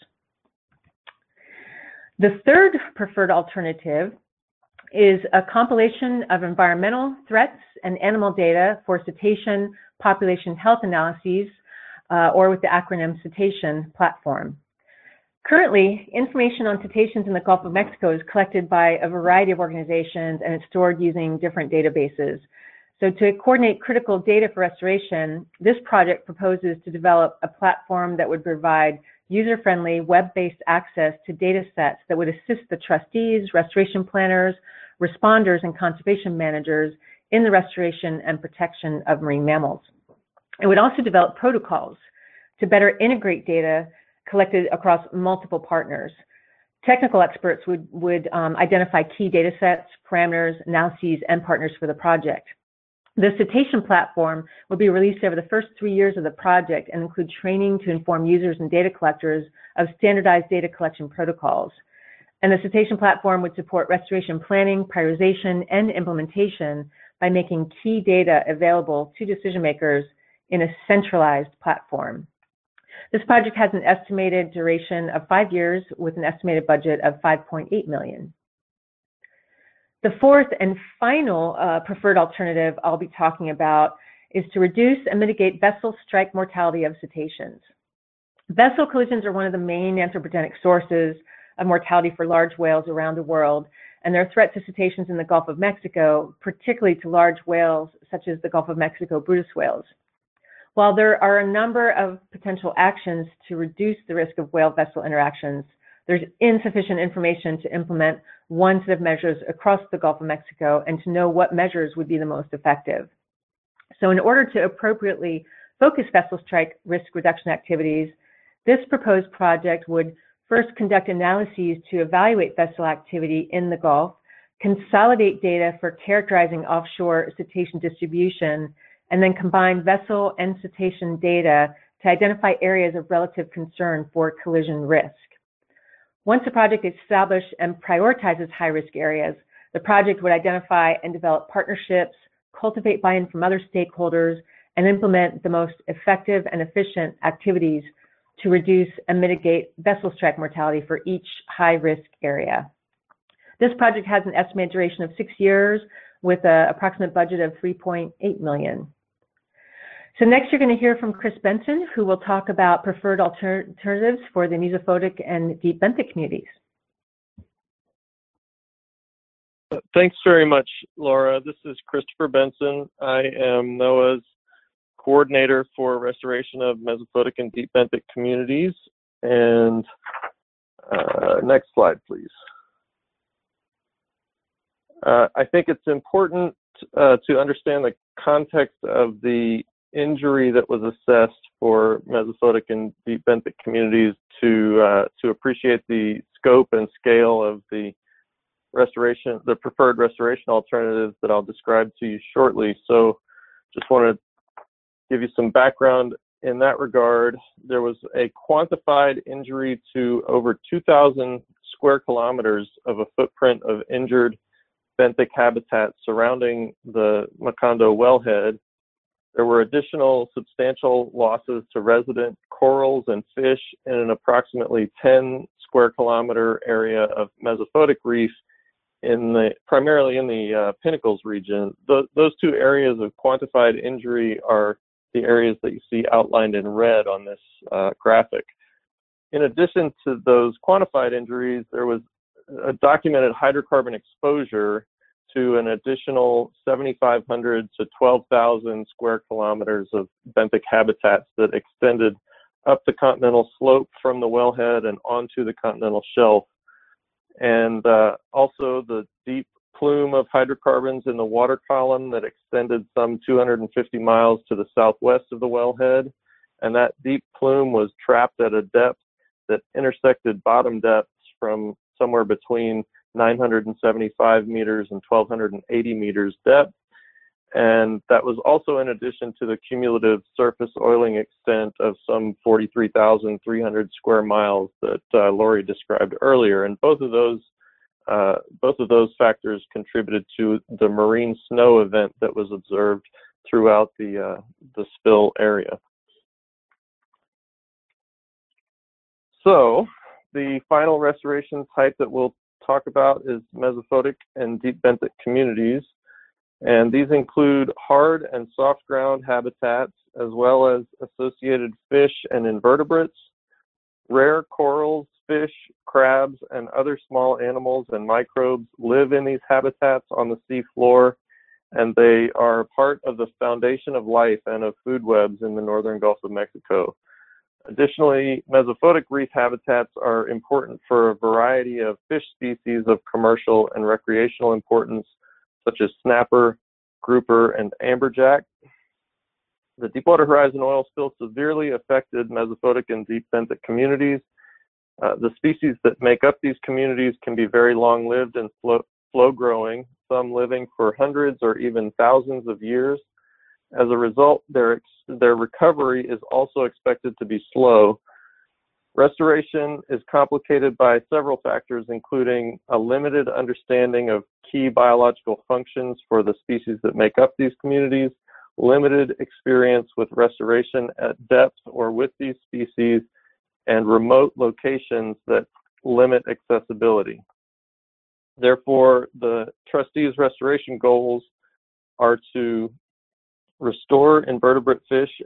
The third preferred alternative is a compilation of environmental threats and animal data for cetacean population health analyses, or with the acronym Cetacean Platform. Currently, information on cetaceans in the Gulf of Mexico is collected by a variety of organizations and it's stored using different databases. So to coordinate critical data for restoration, this project proposes to develop a platform that would provide user-friendly, web-based access to data sets that would assist the trustees, restoration planners, responders, and conservation managers in the restoration and protection of marine mammals. It would also develop protocols to better integrate data collected across multiple partners. Technical experts would identify key data sets, parameters, analyses, and partners for the project. The Cetacean Platform will be released over the first 3 years of the project and include training to inform users and data collectors of standardized data collection protocols. And the Cetacean Platform would support restoration planning, prioritization, and implementation by making key data available to decision makers in a centralized platform. This project has an estimated duration of 5 years with an estimated budget of $5.8 million. The fourth and final preferred alternative I'll be talking about is to reduce and mitigate vessel strike mortality of cetaceans. Vessel collisions are one of the main anthropogenic sources of mortality for large whales around the world, and they're a threat to cetaceans in the Gulf of Mexico, particularly to large whales such as the Gulf of Mexico Bryde's whales. While there are a number of potential actions to reduce the risk of whale-vessel interactions, there's insufficient information to implement one set of measures across the Gulf of Mexico and to know what measures would be the most effective. So in order to appropriately focus vessel strike risk reduction activities, this proposed project would first conduct analyses to evaluate vessel activity in the Gulf, consolidate data for characterizing offshore cetacean distribution, and then combine vessel and cetacean data to identify areas of relative concern for collision risk. Once the project is established and prioritizes high-risk areas, the project would identify and develop partnerships, cultivate buy-in from other stakeholders, and implement the most effective and efficient activities to reduce and mitigate vessel strike mortality for each high-risk area. This project has an estimated duration of 6 years with an approximate budget of $3.8 million. So next you're going to hear from Chris Benson, who will talk about preferred alternatives for the mesophotic and deep benthic communities. Thanks very much, Laura. This is Christopher Benson. I am NOAA's coordinator for restoration of mesophotic and deep benthic communities. And next slide, please. I think it's important to understand the context of the injury that was assessed for mesophotic and deep benthic communities to appreciate the scope and scale of the preferred restoration alternatives that I'll describe to you shortly. So just want to give you some background in that regard. There was a quantified injury to over 2,000 square kilometers of a footprint of injured benthic habitat surrounding the Macondo wellhead. There were additional substantial losses to resident corals and fish in an approximately 10 square kilometer area of mesophotic reef primarily in the Pinnacles region. Those two areas of quantified injury are the areas that you see outlined in red on this graphic. In addition to those quantified injuries, there was a documented hydrocarbon exposure to an additional 7,500 to 12,000 square kilometers of benthic habitats that extended up the continental slope from the wellhead and onto the continental shelf. And also the deep plume of hydrocarbons in the water column that extended some 250 miles to the southwest of the wellhead. And that deep plume was trapped at a depth that intersected bottom depths from somewhere between 975 meters and 1,280 meters depth. And that was also in addition to the cumulative surface oiling extent of some 43,300 square miles that Lori described earlier. And both of those factors contributed to the marine snow event that was observed throughout the spill area. So the final restoration type that we'll talk about is mesophotic and deep benthic communities. And these include hard and soft ground habitats, as well as associated fish and invertebrates. Rare corals, fish, crabs, and other small animals and microbes live in these habitats on the sea floor, and they are part of the foundation of life and of food webs in the northern Gulf of Mexico. Additionally, mesophotic reef habitats are important for a variety of fish species of commercial and recreational importance, such as snapper, grouper, and amberjack. The Deepwater Horizon oil spill severely affected mesophotic and deep benthic communities. The species that make up these communities can be very long-lived and slow-growing, some living for hundreds or even thousands of years. As a result, their recovery is also expected to be slow. Restoration is complicated by several factors, including a limited understanding of key biological functions for the species that make up these communities, limited experience with restoration at depth or with these species, and remote locations that limit accessibility. Therefore, the trustees' restoration goals are to restore invertebrate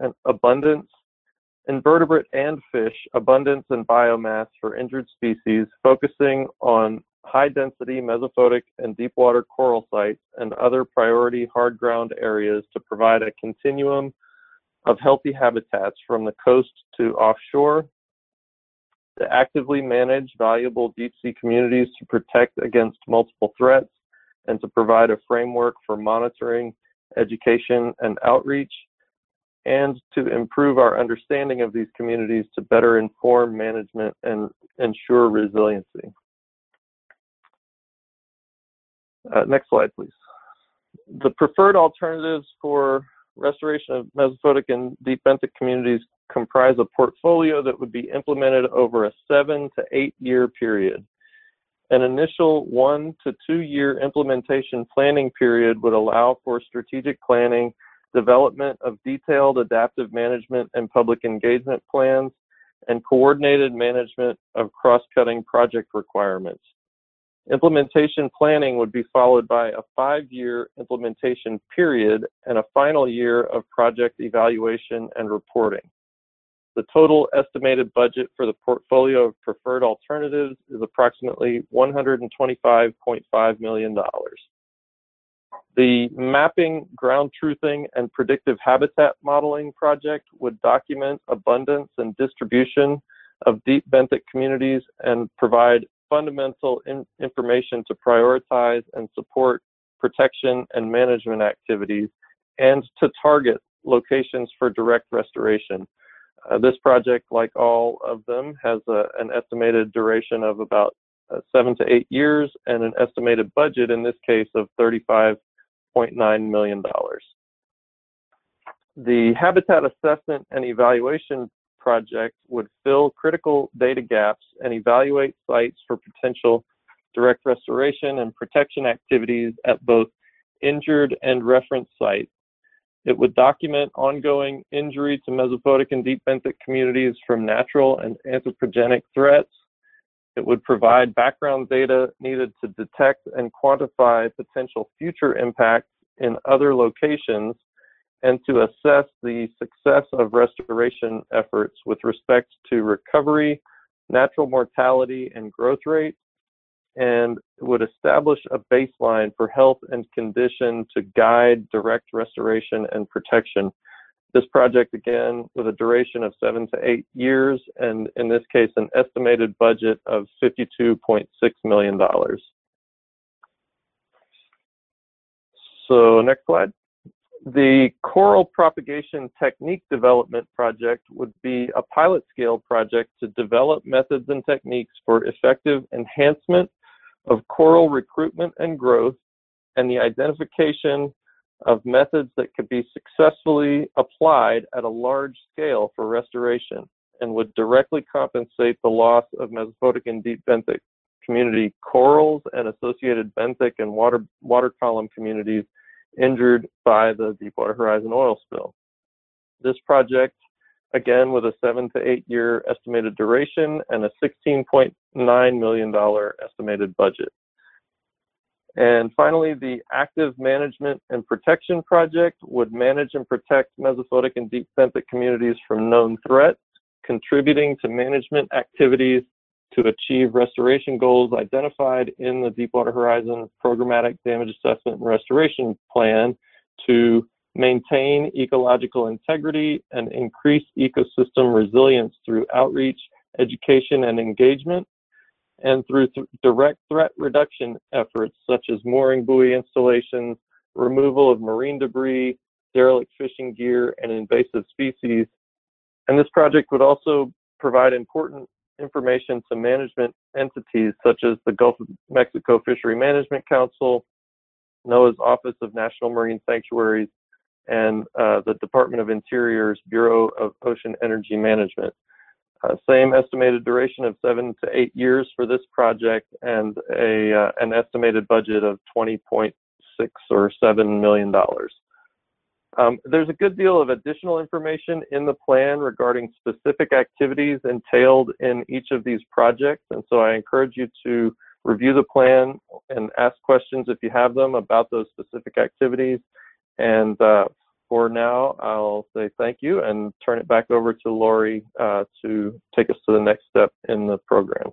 and fish abundance and biomass for injured species, focusing on high-density mesophotic and deep water coral sites and other priority hard ground areas to provide a continuum of healthy habitats from the coast to offshore, to actively manage valuable deep-sea communities to protect against multiple threats, and to provide a framework for monitoring, education, and outreach, and to improve our understanding of these communities to better inform management and ensure resiliency. Next slide, please. The preferred alternatives for restoration of mesophotic and deep benthic communities comprise a portfolio that would be implemented over a 7 to 8 year period. An initial 1 to 2 year implementation planning period would allow for strategic planning, development of detailed adaptive management and public engagement plans, and coordinated management of cross-cutting project requirements. Implementation planning would be followed by a 5-year implementation period and a final year of project evaluation and reporting. The total estimated budget for the portfolio of preferred alternatives is approximately $125.5 million. The Mapping, Ground Truthing, and Predictive Habitat Modeling project would document abundance and distribution of deep benthic communities and provide fundamental information to prioritize and support protection and management activities, and to target locations for direct restoration. This project, like all of them, has an estimated duration of about 7 to 8 years and an estimated budget, in this case, of $35.9 million. The Habitat Assessment and Evaluation project would fill critical data gaps and evaluate sites for potential direct restoration and protection activities at both injured and reference sites. It would document ongoing injury to mesophotic and deep benthic communities from natural and anthropogenic threats. It would provide background data needed to detect and quantify potential future impacts in other locations and to assess the success of restoration efforts with respect to recovery, natural mortality, and growth rate, and would establish a baseline for health and condition to guide direct restoration and protection. This project, again, with a duration of 7 to 8 years, and in this case, an estimated budget of $52.6 million. So next slide. The coral propagation technique development project would be a pilot scale project to develop methods and techniques for effective enhancement of coral recruitment and growth, and the identification of methods that could be successfully applied at a large scale for restoration and would directly compensate the loss of mesophotic and deep benthic community corals and associated benthic and water column communities injured by the Deepwater Horizon oil spill. This project, again, with a 7 to 8 year estimated duration and a $16.9 million estimated budget. And finally, the Active Management and Protection Project would manage and protect mesophotic and deep benthic communities from known threats, contributing to management activities to achieve restoration goals identified in the Deepwater Horizon Programmatic Damage Assessment and Restoration Plan to maintain ecological integrity and increase ecosystem resilience through outreach, education, and engagement, and through direct threat reduction efforts such as mooring buoy installations, removal of marine debris, derelict fishing gear, and invasive species. And this project would also provide important information to management entities such as the Gulf of Mexico Fishery Management Council, NOAA's Office of National Marine Sanctuaries, and the Department of Interior's Bureau of Ocean Energy Management. Same estimated duration of 7 to 8 years for this project, and an estimated budget of $20.6 or $7 million. There's a good deal of additional information in the plan regarding specific activities entailed in each of these projects, and so I encourage you to review the plan and ask questions if you have them about those specific activities. And for now, I'll say thank you and turn it back over to Lori to take us to the next step in the program.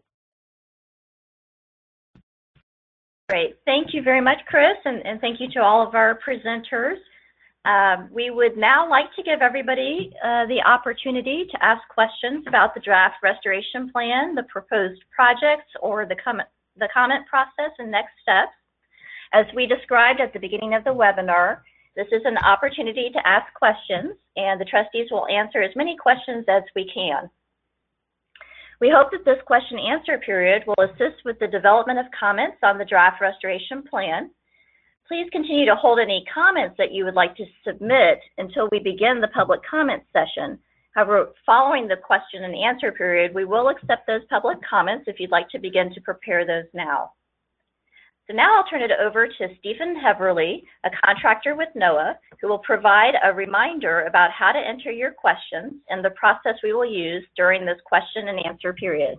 Great. Thank you very much, Chris, and thank you to all of our presenters. We would now like to give everybody the opportunity to ask questions about the draft restoration plan, the proposed projects, or the comment process and next steps. As we described at the beginning of the webinar, this is an opportunity to ask questions, and the trustees will answer as many questions as we can. We hope that this question and answer period will assist with the development of comments on the draft restoration plan. Please continue to hold any comments that you would like to submit until we begin the public comment session. However, following the question and answer period, we will accept those public comments if you'd like to begin to prepare those now. So now I'll turn it over to Stephen Heverly, a contractor with NOAA, who will provide a reminder about how to enter your questions and the process we will use during this question and answer period.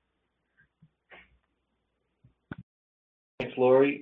Thanks, Lori.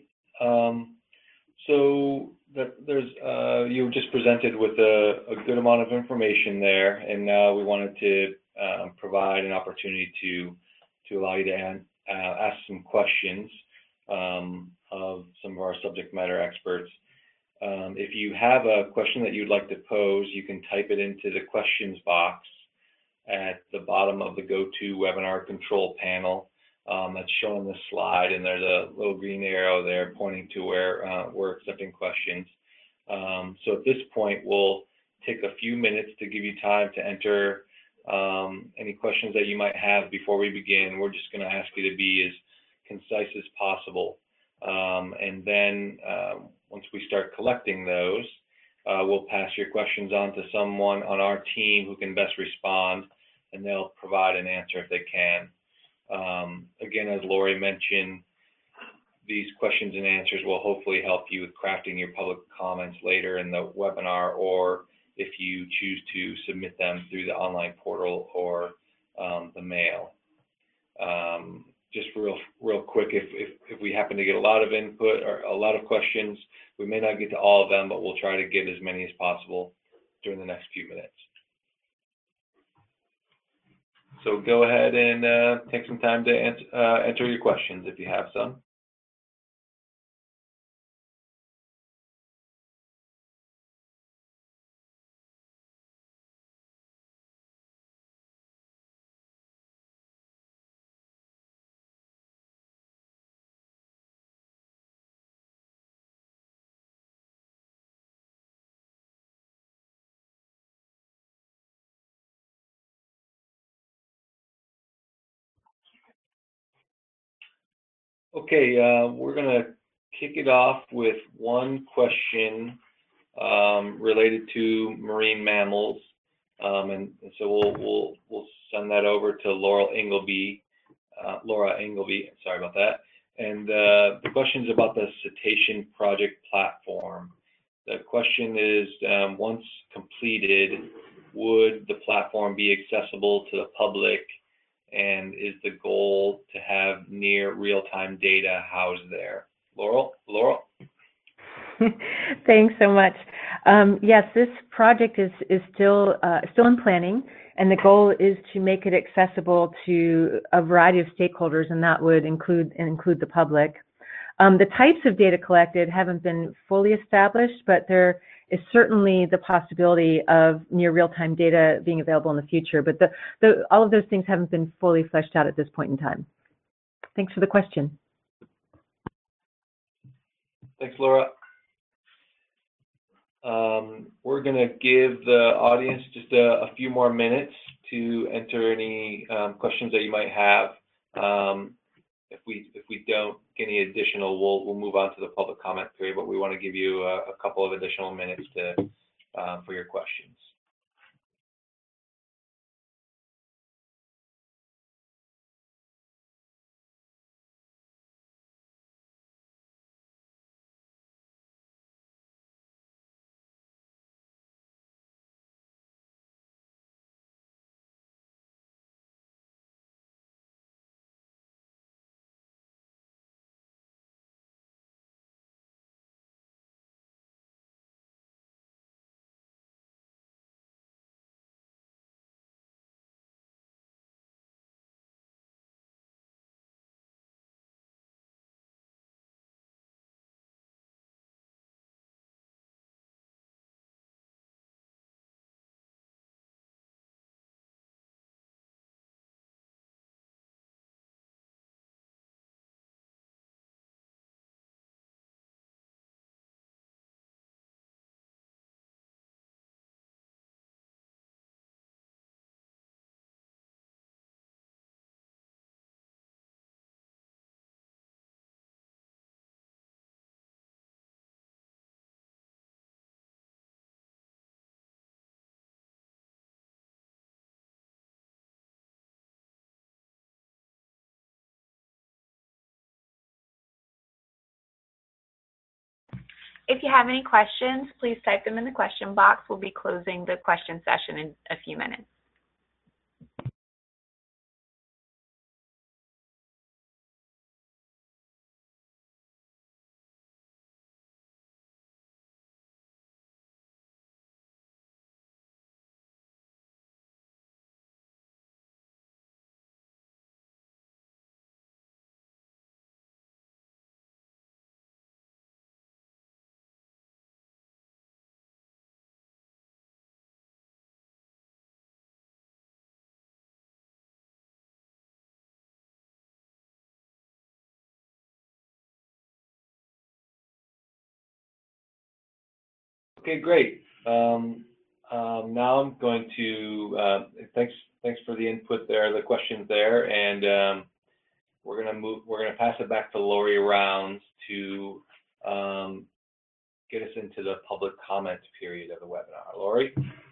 So you just presented with a good amount of information there, and now we wanted to provide an opportunity to allow you to ask some questions of some of our subject matter experts. If you have a question that you'd like to pose, you can type it into the questions box at the bottom of the GoToWebinar control panel that's shown on this slide, and there's a little green arrow there pointing to where we're accepting questions. So at this point, we'll take a few minutes to give you time to enter any questions that you might have before we begin. We're just going to ask you to be as concise as possible. And then once we start collecting those, we'll pass your questions on to someone on our team who can best respond, and they'll provide an answer if they can. Again, as Lori mentioned, these questions and answers will hopefully help you with crafting your public comments later in the webinar, or if you choose to submit them through the online portal or the mail. Just real quick, if we happen to get a lot of input or a lot of questions, we may not get to all of them, but we'll try to get as many as possible during the next few minutes. So go ahead and take some time to enter your questions if you have some. Okay, we're going to kick it off with one question related to marine mammals, and so we'll send that over to Laura Ingleby. Sorry about that. And the question is about the Cetacean Project platform. The question is, once completed, would the platform be accessible to the public? And is the goal to have near real-time data housed there? Laurel? Thanks so much. Yes, this project is still in planning, and the goal is to make it accessible to a variety of stakeholders, and that would include the public. The types of data collected haven't been fully established, but there is certainly the possibility of near real-time data being available in the future. But all of those things haven't been fully fleshed out at this point in time. Thanks for the question. Thanks, Laura. We're going to give the audience just a few more minutes to enter any questions that you might have. If we don't get any additional, we'll move on to the public comment period, but we want to give you a couple of additional minutes for your questions. If you have any questions, please type them in the question box. We'll be closing the question session in a few minutes. Okay, great. now I'm going to, thanks for the input there, the questions there, and we're going to pass it back to Lori Rounds to get us into the public comment period of the webinar. Lori?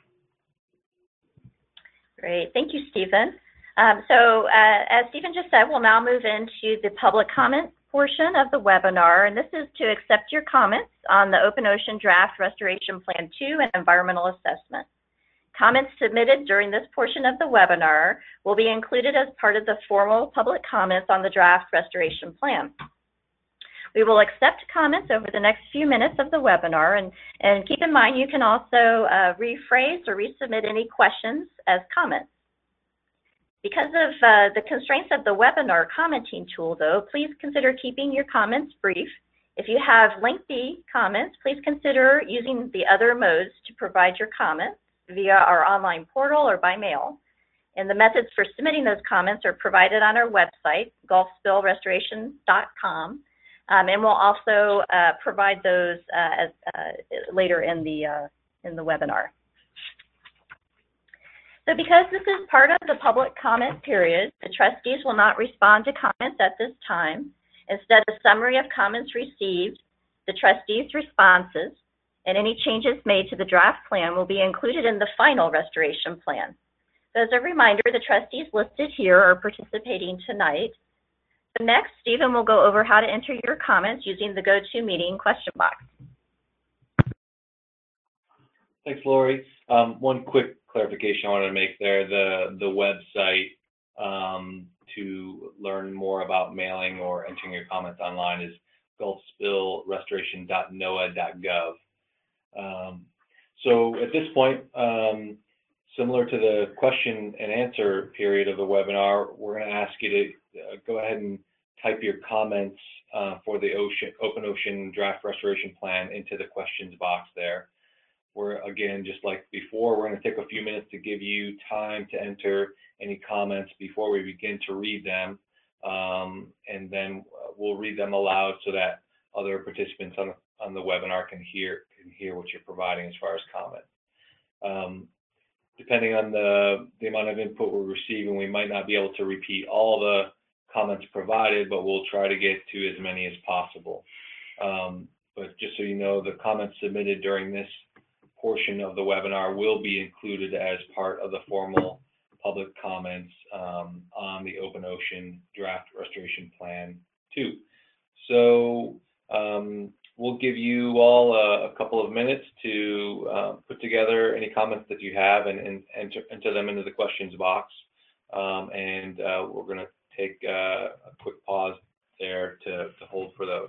Great, thank you, Stephen. So as Stephen just said, we'll now move into the public comment portion of the webinar, and this is to accept your comments on the Open Ocean Draft Restoration Plan 2 and environmental assessment. Comments submitted during this portion of the webinar will be included as part of the formal public comments on the draft restoration plan. We will accept comments over the next few minutes of the webinar, and keep in mind you can also rephrase or resubmit any questions as comments. Because of the constraints of the webinar commenting tool, though, please consider keeping your comments brief. If you have lengthy comments, please consider using the other modes to provide your comments via our online portal or by mail. And the methods for submitting those comments are provided on our website, gulfspillrestoration.com, and we'll also provide those later in the webinar. So because this is part of the public comment period, the trustees will not respond to comments at this time. Instead, a summary of comments received, the trustees' responses, and any changes made to the draft plan will be included in the final restoration plan. So as a reminder, the trustees listed here are participating tonight. So next, Stephen will go over how to enter your comments using the GoToMeeting question box. Thanks, Lori. One quick clarification I wanted to make there. The website to learn more about mailing or entering your comments online is gulfspillrestoration.noaa.gov. So at this point, similar to the question and answer period of the webinar, we're going to ask you to go ahead and type your comments for the Open Ocean Draft Restoration Plan into the questions box there. We're, again, just like before, we're going to take a few minutes to give you time to enter any comments before we begin to read them, and then we'll read them aloud so that other participants on the webinar can hear what you're providing as far as comments. Depending on the amount of input we're receiving, we might not be able to repeat all the comments provided, but we'll try to get to as many as possible. But just so you know, the comments submitted during this portion of the webinar will be included as part of the formal public comments on the Open Ocean Draft Restoration Plan 2. So we'll give you all a couple of minutes to put together any comments that you have and enter them into the questions box. And we're going to take a quick pause there to hold for those.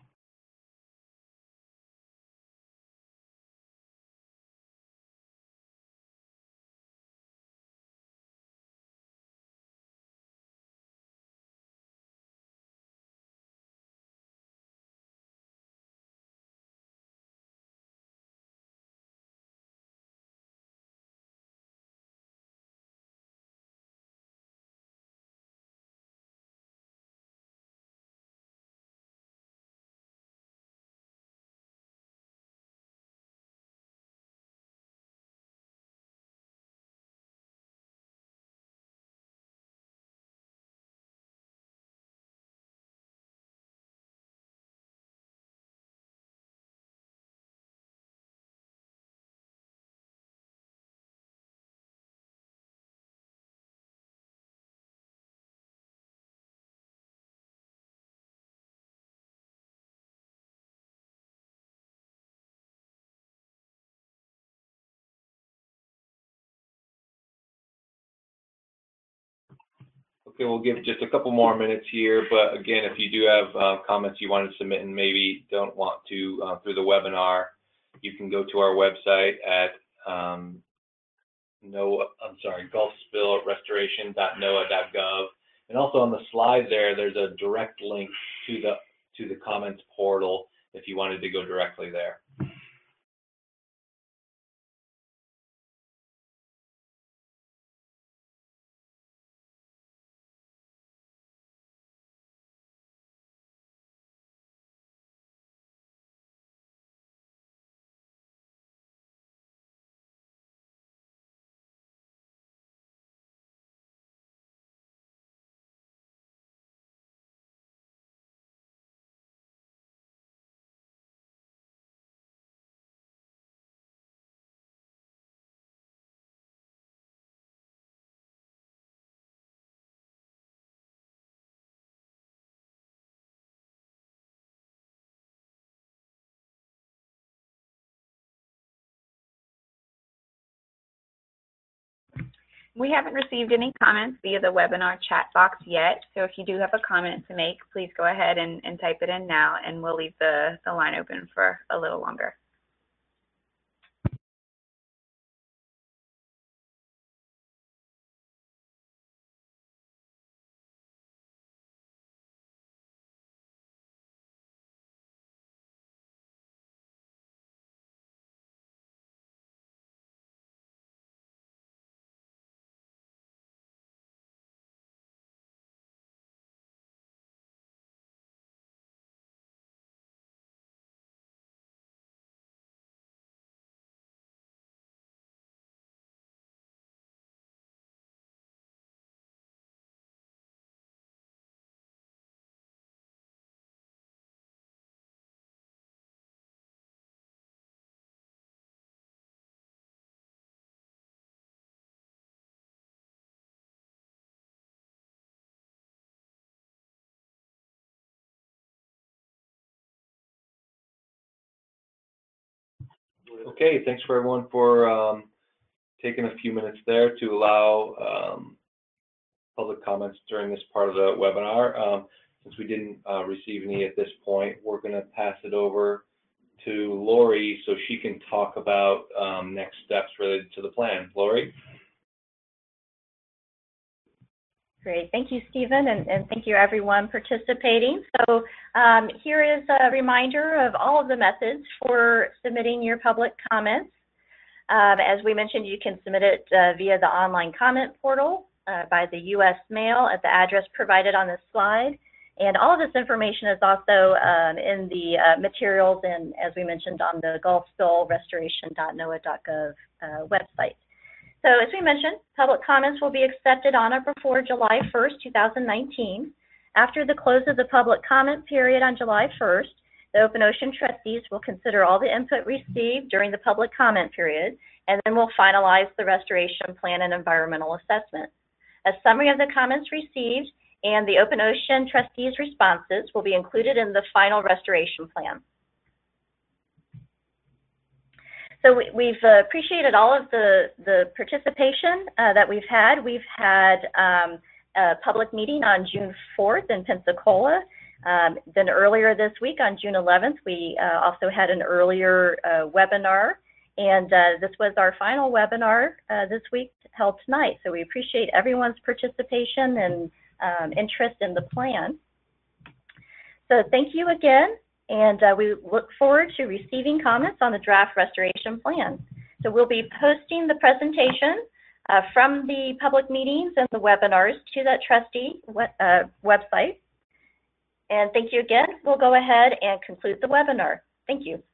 Okay, we'll give just a couple more minutes here, but again, if you do have comments you want to submit and maybe don't want to through the webinar, you can go to our website at gulfspillrestoration.noaa.gov, and also on the slide there's a direct link to the comments portal if you wanted to go directly there. We haven't received any comments via the webinar chat box yet, so if you do have a comment to make, please go ahead and type it in now, and we'll leave the line open for a little longer. Okay, thanks for everyone for taking a few minutes there to allow public comments during this part of the webinar. Since we didn't receive any at this point, we're going to pass it over to Lori so she can talk about next steps related to the plan. Lori? Great. Thank you, Stephen, and thank you, everyone participating. So here is a reminder of all of the methods for submitting your public comments. As we mentioned, you can submit it via the online comment portal by the U.S. mail at the address provided on this slide. And all of this information is also in the materials and, as we mentioned, on the Gulf Spill Restoration.noaa.gov website. So as we mentioned, public comments will be accepted on or before July 1st, 2019. After the close of the public comment period on July 1st, the Open Ocean trustees will consider all the input received during the public comment period, and then we'll finalize the restoration plan and environmental assessment. A summary of the comments received and the Open Ocean trustees' responses will be included in the final restoration plan. So we've appreciated all of the participation that we've had. We've had a public meeting on June 4th in Pensacola. Then earlier this week on June 11th, we also had an earlier webinar. And this was our final webinar this week held tonight. So we appreciate everyone's participation and interest in the plan. So thank you again. And we look forward to receiving comments on the draft restoration plan. So we'll be posting the presentation from the public meetings and the webinars to that trustee website. And thank you again. We'll go ahead and conclude the webinar. Thank you.